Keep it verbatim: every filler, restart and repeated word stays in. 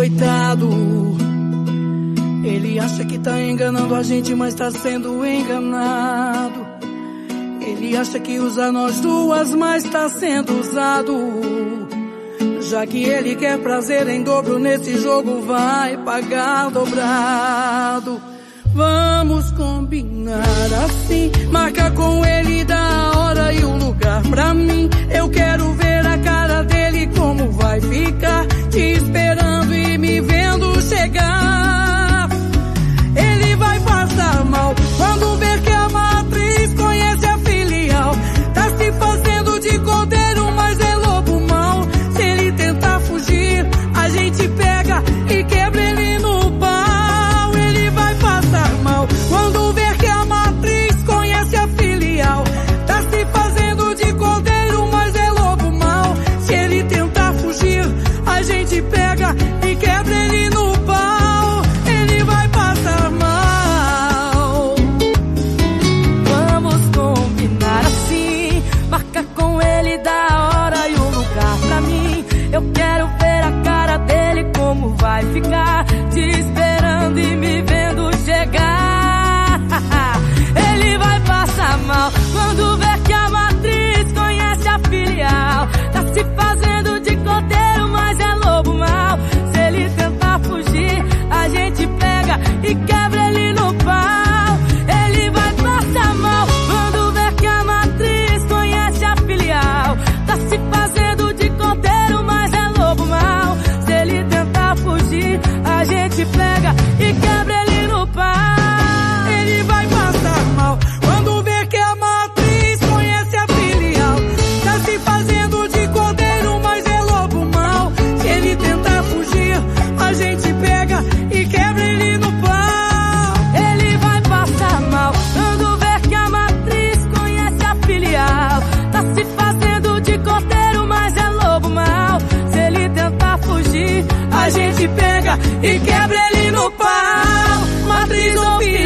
coitado. Ele acha que tá enganando a gente, mas tá sendo enganado. Ele acha que usa nós duas, mas tá sendo usado. Já que ele quer prazer em dobro nesse jogo, vai pagar dobrado. Vamos combinar assim, marca com ele da hora e o lugar pra mim. Eu quero ver a cara dele como vai ficar, te esperando e me vendo chegar. Ele vai passar mal quando ver que a matriz conhece a filial. Tá se fazendo de cordeiro, mas é lobo mau. Se ele tentar fugir, a gente pega e quebra ele no pau. Ele vai passar mal quando ver que a matriz conhece a filial. Tá se fazendo de cordeiro, mas é lobo mau. Se ele tentar fugir, a gente pega e quebra ele no pau. Ele vai passar mal. Vamos combinar assim, marca com ele da hora e o lugar pra mim. Eu quero ver a cara dele como vai ficar, te esperando e me vendo chegar. Ele vai passar mal quando ver que a matriz conhece a filial. Tá se fazendo de cordeiro, mas é lobo mau. Se ele tentar fugir, a gente pega e quebra ele no pau. Ele vai passar mal quando ver que a matriz conhece a filial. Tá se fazendo de cordeiro, mas é lobo mau. Se ele tentar fugir, a gente pega e quebra ele no pau. Ele vai passar mal quando ver que a matriz conhece a filial. Tá se fazendo de cordeiro, mas é lobo mau. Se ele tentar fugir, a gente pega e quebra ele no pau. Ele vai passar mal quando ver que a matriz conhece a filial. Tá se fazendo de cordeiro, mas é lobo mau. Se ele tentar fugir, A gente pega e quebra ele no pau. Matriz oficial.